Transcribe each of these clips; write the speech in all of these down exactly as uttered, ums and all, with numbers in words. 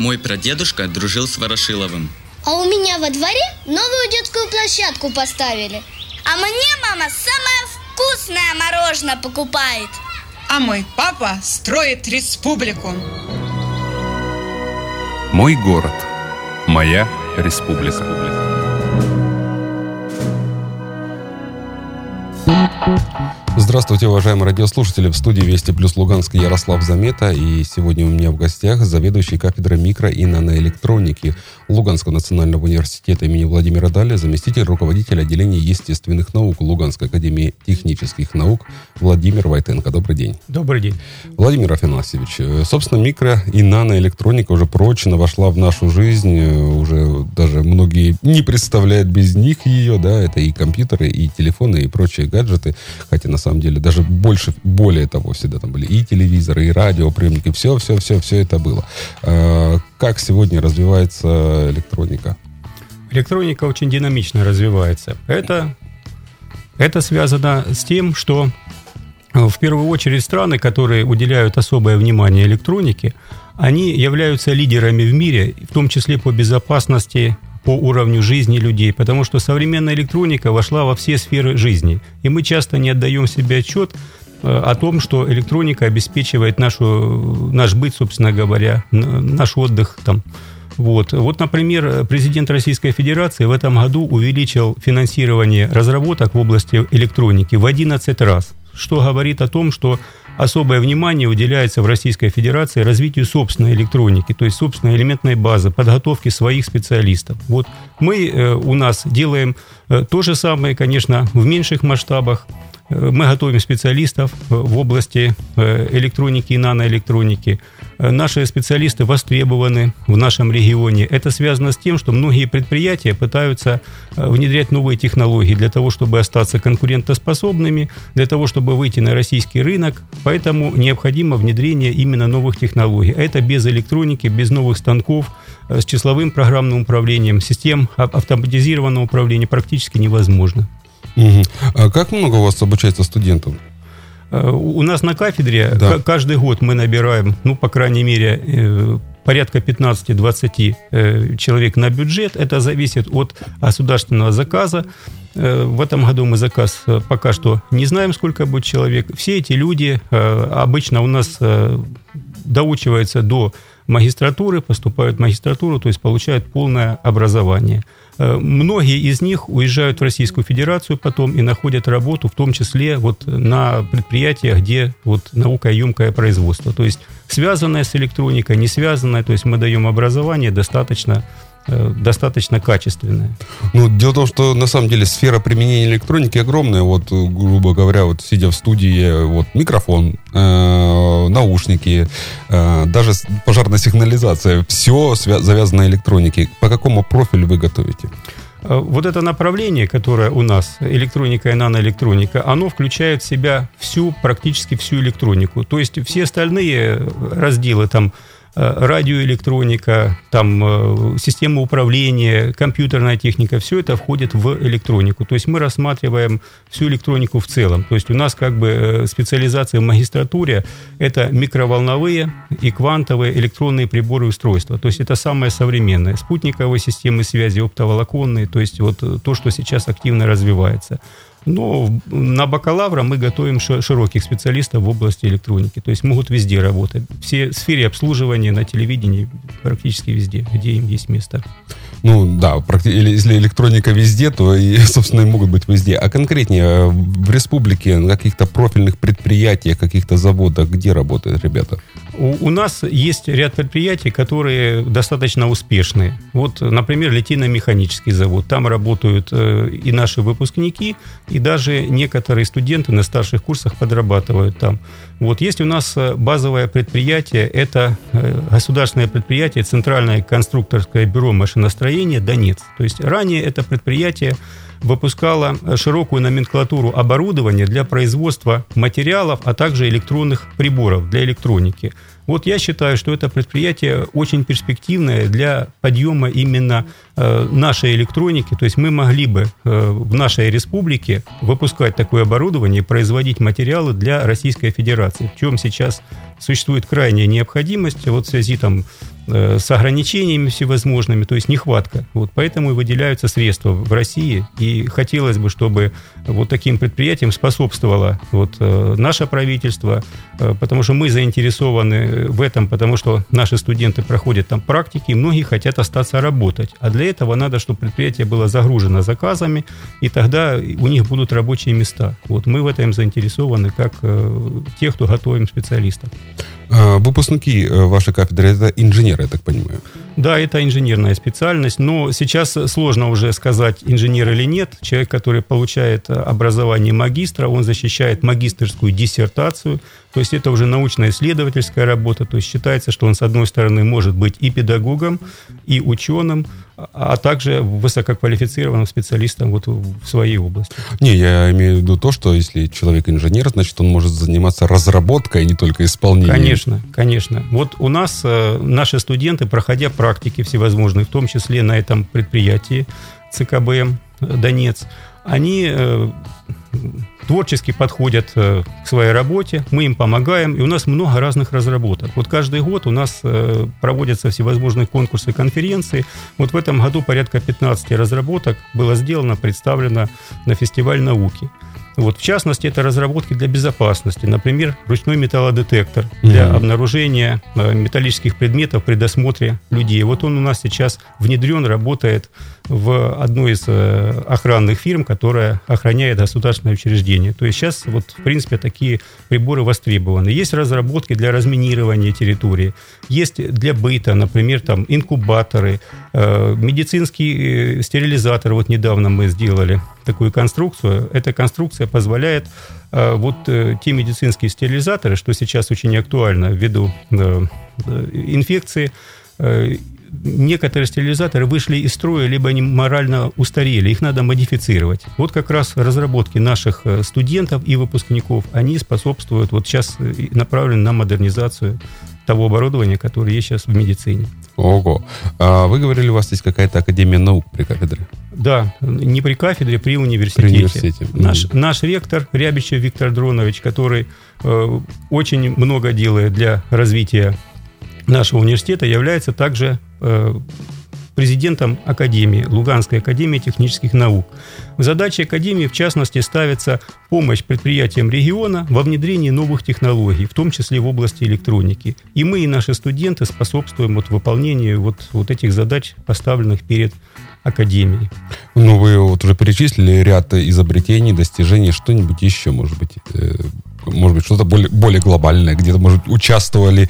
Мой прадедушка дружил с Ворошиловым. А у меня во дворе новую детскую площадку поставили. А мне мама самое вкусное мороженое покупает. А мой папа строит республику. Мой город. Моя республика. Здравствуйте, уважаемые радиослушатели. В студии Вести Плюс Луганск Ярослав Замета. И сегодня у меня в гостях заведующий кафедрой микро- и наноэлектроники Луганского национального университета имени Владимира Даля, заместитель руководителя отделения естественных наук Луганской академии технических наук Владимир Войтенко. Добрый день. Добрый день. Владимир Афанасьевич, собственно, микро- и наноэлектроника уже прочно вошла в нашу жизнь. Уже даже многие не представляют без них ее. Да, это и компьютеры, и телефоны, и прочие гаджеты. Хотя, на самом деле, даже больше, более того, всегда там были и телевизоры, и радиоприемники. Все, все, все, все это было. Как сегодня развивается электроника? Электроника очень динамично развивается. Это, это связано с тем, что в первую очередь страны, которые уделяют особое внимание электронике, они являются лидерами в мире, в том числе по безопасности, по уровню жизни людей, потому что современная электроника вошла во все сферы жизни. И мы часто не отдаем себе отчет о том, что электроника обеспечивает нашу, наш быт, собственно говоря, наш отдых там. Вот. Вот, например, президент Российской Федерации в этом году увеличил финансирование разработок в области электроники в одиннадцать раз, что говорит о том, что особое внимание уделяется в Российской Федерации развитию собственной электроники, то есть собственной элементной базы, подготовки своих специалистов. Вот мы э, у нас делаем э, то же самое, конечно, в меньших масштабах. Мы готовим специалистов в области электроники и наноэлектроники. Наши специалисты востребованы в нашем регионе. Это связано с тем, что многие предприятия пытаются внедрять новые технологии для того, чтобы остаться конкурентоспособными, для того, чтобы выйти на российский рынок. Поэтому необходимо внедрение именно новых технологий. Это без электроники, без новых станков, с числовым программным управлением, систем автоматизированного управления практически невозможно. Угу. А как много у вас обучается студентов? У нас на кафедре да. к- каждый год мы набираем, ну, по крайней мере, порядка пятнадцать-двадцать человек на бюджет. Это зависит от государственного заказа. В этом году мы заказ пока что не знаем, сколько будет человек. Все эти люди обычно у нас доучиваются до магистратуры, поступают в магистратуру, то есть получают полное образование. Многие из них уезжают в Российскую Федерацию потом и находят работу, в том числе вот на предприятиях, где вот наукоемкое производство. То есть связанное с электроникой, не связанное, то есть мы даем образование достаточно, достаточно качественное. Ну, дело в том, что на самом деле сфера применения электроники огромная. Вот, грубо говоря, вот сидя в студии, вот микрофон, э, наушники, э, даже пожарная сигнализация, все свя- завязано на электронике. По какому профилю вы готовите? Вот это направление, которое у нас, электроника и наноэлектроника, оно включает в себя всю, практически всю электронику. То есть все остальные разделы, там, радиоэлектроника, там, система управления, компьютерная техника, все это входит в электронику. То есть мы рассматриваем всю электронику в целом. То есть у нас как бы специализация в магистратуре – это микроволновые и квантовые электронные приборы и устройства. То есть это самое современное. Спутниковые системы связи, оптоволоконные, то есть вот то, что сейчас активно развивается. Но на бакалавра мы готовим широких специалистов в области электроники. То есть могут везде работать. Все сферы обслуживания на телевидении практически везде, где им есть место. Ну да, если электроника везде, то и, собственно, и могут быть везде. А конкретнее в республике, на каких-то профильных предприятиях, каких-то заводах, где работают ребята? У, у нас есть ряд предприятий, которые достаточно успешные. Вот, например, литейно-механический завод. Там работают э, и наши выпускники, и даже некоторые студенты на старших курсах подрабатывают там. Вот есть у нас базовое предприятие, это государственное предприятие Центральное конструкторское бюро машиностроения «Донец». То есть ранее это предприятие выпускало широкую номенклатуру оборудования для производства материалов, а также электронных приборов для электроники. Вот я считаю, что это предприятие очень перспективное для подъема именно э, нашей электроники. То есть мы могли бы э, в нашей республике выпускать такое оборудование и производить материалы для Российской Федерации, в чем сейчас существует крайняя необходимость. Вот в связи там, э, с ограничениями всевозможными, то есть нехватка. Вот, поэтому и выделяются средства в России, и хотелось бы, чтобы вот таким предприятиям способствовало вот, э, наше правительство, э, потому что мы заинтересованы в этом, потому что наши студенты проходят там практики, и многие хотят остаться работать. А для этого надо, чтобы предприятие было загружено заказами, и тогда у них будут рабочие места. Вот мы в этом заинтересованы, как э, те, кто готовим специалистов. Выпускники вашей кафедры – это инженеры, я так понимаю? Да, это инженерная специальность, но сейчас сложно уже сказать, инженер или нет. Человек, который получает образование магистра, он защищает магистерскую диссертацию, то есть это уже научно-исследовательская работа, то есть считается, что он, с одной стороны, может быть и педагогом, и ученым, а также высококвалифицированным специалистом вот в своей области. Не, я имею в виду то, что если человек инженер, значит, он может заниматься разработкой, а не только исполнением. Конечно, конечно. Вот у нас э, наши студенты, проходя практики всевозможные, в том числе на этом предприятии ЦКБМ «Донец», они э, творчески подходят э, к своей работе, мы им помогаем, и у нас много разных разработок. Вот каждый год у нас э, проводятся всевозможные конкурсы, конференции. Вот в этом году порядка пятнадцать разработок было сделано, представлено на фестиваль науки. Вот, в частности, это разработки для безопасности. Например, ручной металлодетектор для mm-hmm. обнаружения металлических предметов при досмотре людей. Вот он у нас сейчас внедрен, работает в одной из охранных фирм, которая охраняет государственное учреждение. То есть сейчас, вот, в принципе, такие приборы востребованы. Есть разработки для разминирования территории, есть для быта, например, там, инкубаторы, э, медицинский стерилизатор. Вот недавно мы сделали такую конструкцию. Эта конструкция позволяет э, вот э, те медицинские стерилизаторы, что сейчас очень актуально ввиду э, инфекции, э, некоторые стерилизаторы вышли из строя, либо они морально устарели, их надо модифицировать. Вот как раз разработки наших студентов и выпускников, они способствуют, вот сейчас направлены на модернизацию того оборудования, которое есть сейчас в медицине. Ого. А вы говорили, у вас есть какая-то академия наук при кафедре? Да, не при кафедре, при университете. При университете. Наш, mm-hmm. наш ректор Рябичев Виктор Дронович, который э, очень много делает для развития нашего университета, является также э, президентом Академии, Луганской академии технических наук. В задачи Академии, в частности, ставится помощь предприятиям региона во внедрении новых технологий, в том числе в области электроники. И мы, и наши студенты способствуем вот выполнению вот, вот этих задач, поставленных перед Академией. Ну, вы вот уже перечислили ряд изобретений, достижений, что-нибудь еще, может быть, э, может быть, что-то более, более глобальное, где-то, может, участвовали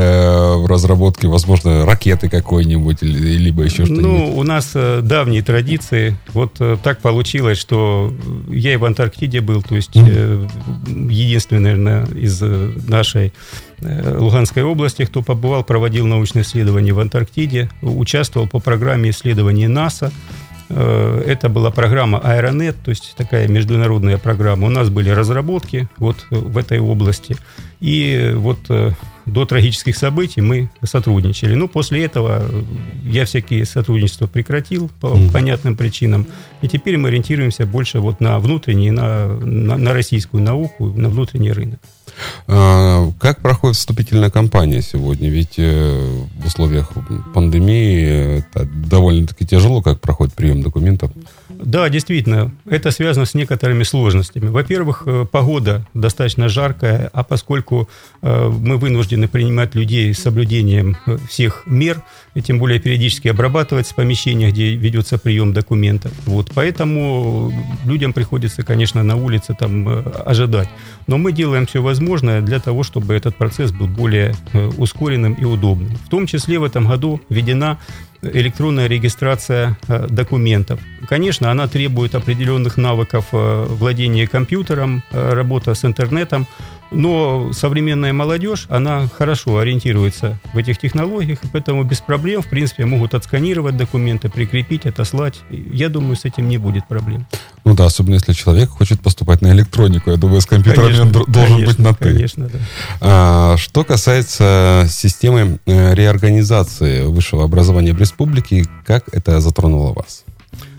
э, в разработке, возможно, ракеты какой-нибудь, либо еще что-нибудь? Ну, у нас э, давние традиции. Вот э, так получилось, что я и в Антарктиде был, то есть э, единственный, наверное, из э, нашей э, Луганской области, кто побывал, проводил научные исследования в Антарктиде, участвовал по программе исследований НАСА. Это была программа Аэронет, то есть такая международная программа. У нас были разработки вот в этой области. И вот до трагических событий мы сотрудничали. Ну, после этого я всякие сотрудничества прекратил по mm. понятным причинам. И теперь мы ориентируемся больше вот на внутренний, на, на, на российскую науку, на внутренний рынок. А, как проходит вступительная кампания сегодня? Ведь э, в условиях пандемии это довольно-таки тяжело, как проходит прием документов. Да, действительно, это связано с некоторыми сложностями. Во-первых, погода достаточно жаркая, а поскольку э, мы вынуждены принимать людей с соблюдением всех мер, и тем более периодически обрабатывать помещения, где ведется прием документов, вот, поэтому людям приходится, конечно, на улице там ожидать. Но мы делаем все возможное для того, чтобы этот процесс был более э, ускоренным и удобным. В том числе в этом году введена электронная регистрация э, документов. Конечно, она требует определенных навыков э, владения компьютером, э, работа с интернетом, но современная молодежь, она хорошо ориентируется в этих технологиях, и поэтому без проблем, в принципе, могут отсканировать документы, прикрепить, отослать. Я думаю, с этим не будет проблем. Ну да, особенно если человек хочет поступать на электронику. Я думаю, с компьютером конечно, он должен конечно, быть на «ты». Конечно, да. А, что касается системы реорганизации высшего образования в республике, как это затронуло вас?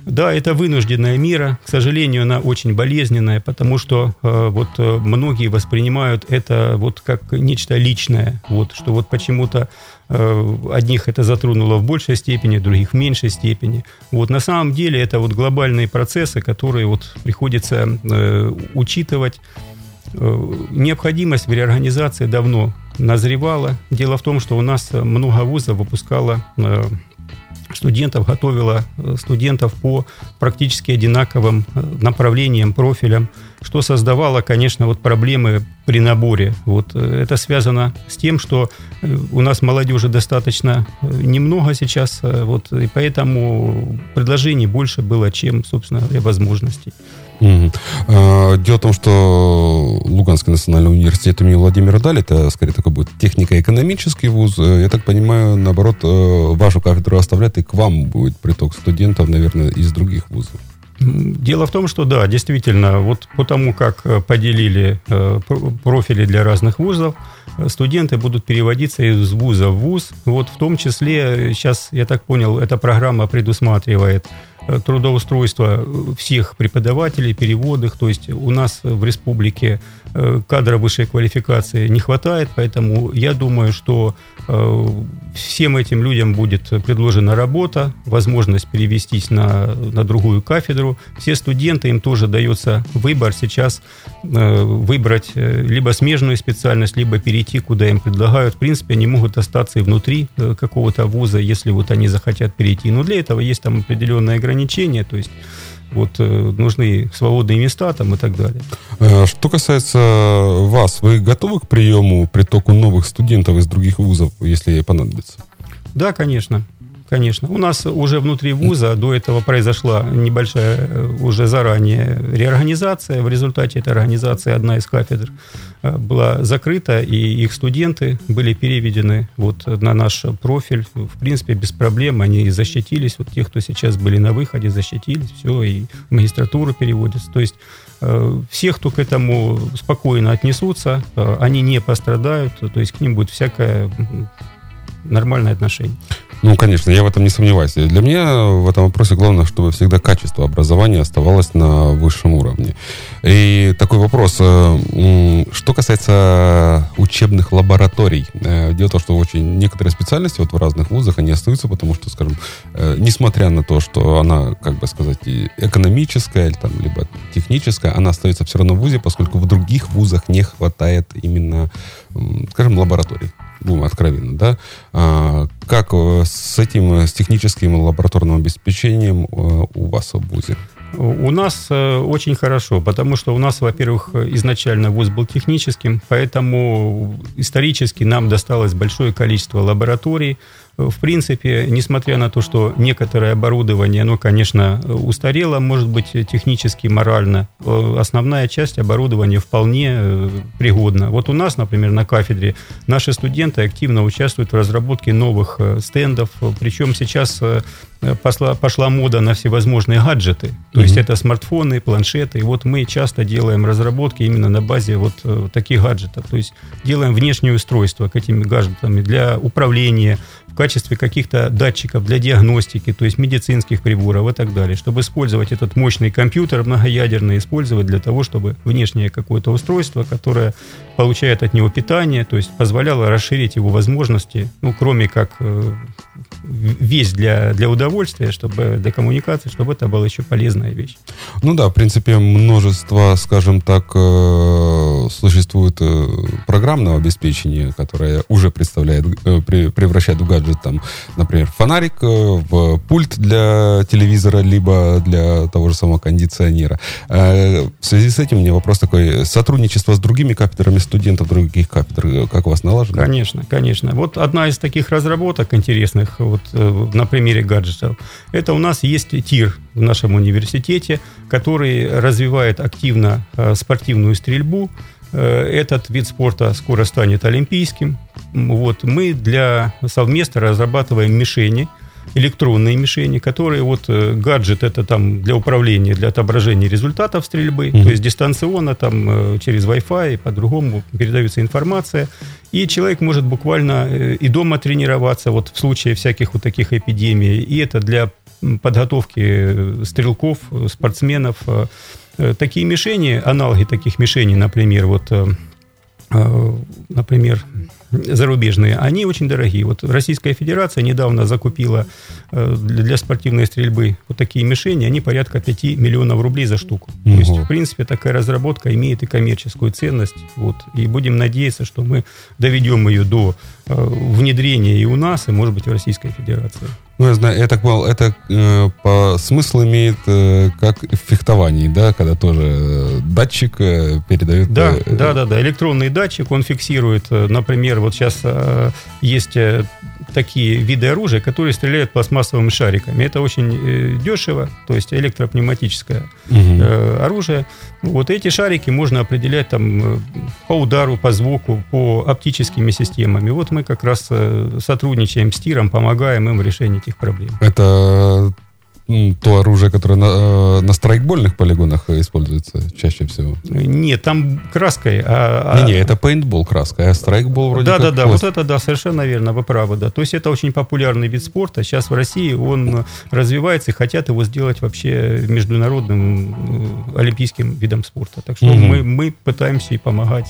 Да, это вынужденная мера. К сожалению, она очень болезненная, потому что э, вот э, многие воспринимают это вот как нечто личное. Вот, что вот почему-то э, одних это затронуло в большей степени, других в меньшей степени. Вот, на самом деле это вот глобальные процессы, которые вот приходится э, учитывать. Э, необходимость в реорганизации давно назревала. Дело в том, что у нас много вузов выпускало э, студентов, готовила студентов по практически одинаковым направлениям, профилям, что создавало, конечно, вот проблемы при наборе. Вот это связано с тем, что у нас молодежи достаточно немного сейчас, вот, и поэтому предложений больше было, чем, собственно говоря, возможностей. Угу. Дело в том, что Луганский национальный университет имени Владимира Даля, это, скорее, такой будет технико-экономический вуз. Я так понимаю, наоборот, вашу кафедру оставляют, и к вам будет приток студентов, наверное, из других вузов. Дело в том, что да, действительно, вот по тому, как поделили профили для разных вузов, студенты будут переводиться из вуза в вуз. Вот в том числе, сейчас, я так понял, эта программа предусматривает трудоустройство всех преподавателей, переводных. То есть у нас в республике кадра высшей квалификации не хватает, поэтому я думаю, что всем этим людям будет предложена работа, возможность перевестись на, на другую кафедру. Все студенты, им тоже дается выбор сейчас выбрать либо смежную специальность, либо перейти, куда им предлагают. В принципе, они могут остаться и внутри какого-то вуза, если вот они захотят перейти. Но для этого есть там определенные ограничения, то есть вот нужны свободные места там и так далее. Что касается вас, вы готовы к приему, притоку новых студентов из других вузов, если понадобится? Да, конечно. Конечно. У нас уже внутри вуза до этого произошла небольшая уже заранее реорганизация. В результате этой организации одна из кафедр была закрыта, и их студенты были переведены вот на наш профиль. В принципе, без проблем они защитились. Вот те, кто сейчас были на выходе, защитились, все, и в магистратуру переводятся. То есть все, кто к этому спокойно отнесутся, они не пострадают, то есть к ним будет всякое нормальное отношение. Ну, конечно, я в этом не сомневаюсь. Для меня в этом вопросе главное, чтобы всегда качество образования оставалось на высшем уровне. И такой вопрос. Что касается учебных лабораторий. Дело в том, что очень некоторые специальности вот в разных вузах, они остаются, потому что, скажем, несмотря на то, что она, как бы сказать, экономическая, или там, либо техническая, она остается все равно в вузе, поскольку в других вузах не хватает именно, скажем, лабораторий. Будем откровенно, да? А, как с этим, с техническим лабораторным обеспечением у вас в вузе? У нас очень хорошо, потому что у нас, во-первых, изначально вуз был техническим, поэтому исторически нам досталось большое количество лабораторий. В принципе, несмотря на то, что некоторое оборудование, оно, конечно, устарело, может быть, технически, морально, основная часть оборудования вполне пригодна. Вот у нас, например, на кафедре наши студенты активно участвуют в разработке новых стендов, причем сейчас пошла, пошла мода на всевозможные гаджеты, то mm-hmm. есть это смартфоны, планшеты, и вот мы часто делаем разработки именно на базе вот таких гаджетов, то есть делаем внешнее устройство к этим гаджетам для управления, в качестве каких-то датчиков для диагностики, то есть медицинских приборов и так далее, чтобы использовать этот мощный компьютер многоядерный, использовать для того, чтобы внешнее какое-то устройство, которое получает от него питание, то есть позволяло расширить его возможности, ну, кроме как э, вещь для, для удовольствия, чтобы для коммуникации, чтобы это была еще полезная вещь. Ну да, в принципе, множество, скажем так, э, существует э, программного обеспечения, которое уже представляет, э, превращает в гаджет, там, например, фонарик, э, в пульт для телевизора, либо для того же самого кондиционера. Э, в связи с этим у меня вопрос такой: сотрудничество с другими кафедрами студентов других кафедр, как у вас налажено? Конечно, конечно. Вот одна из таких разработок интересных, вот на примере гаджетов, это у нас есть ТИР в нашем университете, который развивает активно спортивную стрельбу. Этот вид спорта скоро станет олимпийским. Вот. Мы для совместно разрабатываем мишени. электронные мишени, которые вот э, гаджет это там для управления, для отображения результатов стрельбы, mm-hmm. то есть дистанционно там э, через Wi-Fi по-другому передается информация, и человек может буквально э, и дома тренироваться вот в случае всяких вот таких эпидемий, и это для подготовки стрелков, спортсменов. Э, такие мишени, аналоги таких мишеней, например, вот, э, э, например, зарубежные, они очень дорогие. Вот Российская Федерация недавно закупила для спортивной стрельбы вот такие мишени, они порядка пяти миллионов рублей за штуку. Угу. То есть, в принципе, такая разработка имеет и коммерческую ценность. Вот, и будем надеяться, что мы доведем ее до внедрения и у нас, и, может быть, в Российской Федерации. Ну, я знаю, я так понял, это э, по смыслу имеет э, как в фехтовании, да, когда тоже э, датчик э, передает... Да, э, да, да, да, электронный датчик, он фиксирует, э, например, вот сейчас э, есть э, такие виды оружия, которые стреляют пластмассовыми шариками. Это очень э, дешево, то есть электропневматическое угу. э, оружие. Вот эти шарики можно определять там э, по удару, по звуку, по оптическими системами. Вот мы как раз э, сотрудничаем с ТИРом, помогаем им в решении этих проблем. Это то оружие, которое на, на страйкбольных полигонах используется чаще всего? Нет, там краской. А, Не-не, это пейнтбол краска, а страйкбол вроде да, как... Да-да-да, вот это, да, совершенно верно, вы правы, да. То есть это очень популярный вид спорта. Сейчас в России он развивается, и хотят его сделать вообще международным олимпийским видом спорта. Так что угу. мы, мы пытаемся и помогать...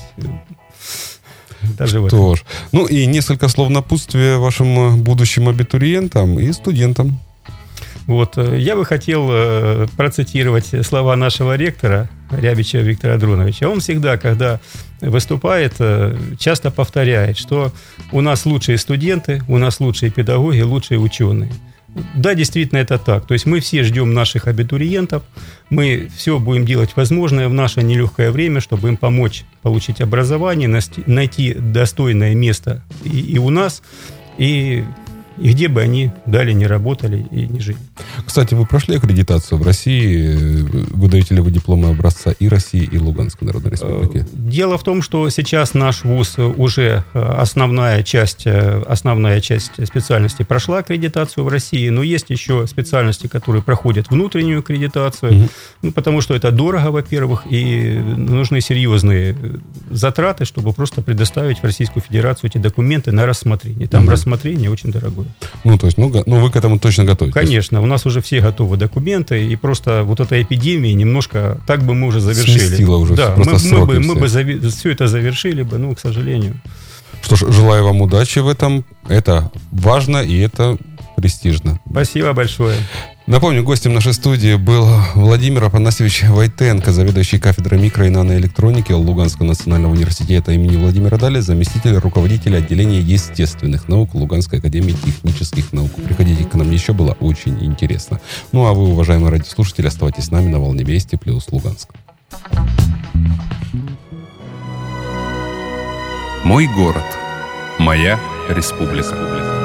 Даже Что ж. Ну и несколько слов напутствия вашим будущим абитуриентам и студентам. Вот, я бы хотел процитировать слова нашего ректора Рябича Виктора Дроновича. Он всегда, когда выступает, часто повторяет, что у нас лучшие студенты, у нас лучшие педагоги, лучшие ученые. Да, действительно, это так. То есть мы все ждем наших абитуриентов, мы все будем делать возможное в наше нелегкое время, чтобы им помочь получить образование, найти достойное место и, и у нас, и, и где бы они далее не работали и не жили. Кстати, вы прошли аккредитацию в России? Выдаете ли вы дипломы образца и России, и Луганской Народной Республики? Дело в том, что сейчас наш вуз уже основная часть, основная часть специальностей прошла аккредитацию в России, но есть еще специальности, которые проходят внутреннюю аккредитацию, угу. ну, потому что это дорого, во-первых, и нужны серьезные затраты, чтобы просто предоставить в Российскую Федерацию эти документы на рассмотрение. Там угу. рассмотрение очень дорогое. Ну, то есть, ну, ну, вы к этому точно готовы? Конечно, у нас уже все готовы документы, и просто вот эта эпидемия немножко, так бы мы уже завершили. Сместила уже, да, просто мы, мы, бы, все. мы бы зави- все это завершили бы, ну, к сожалению. Что ж, желаю вам удачи в этом. Это важно и это престижно. Спасибо большое. Напомню, гостем нашей студии был Владимир Афанасьевич Войтенко, заведующий кафедрой микро- и наноэлектроники Луганского национального университета имени Владимира Дали, заместитель руководителя отделения естественных наук Луганской академии технических наук. Приходите к нам еще, было очень интересно. Ну а вы, уважаемые радиослушатели, оставайтесь с нами на волне Вести плюс Луганск. Мой город. Моя республика.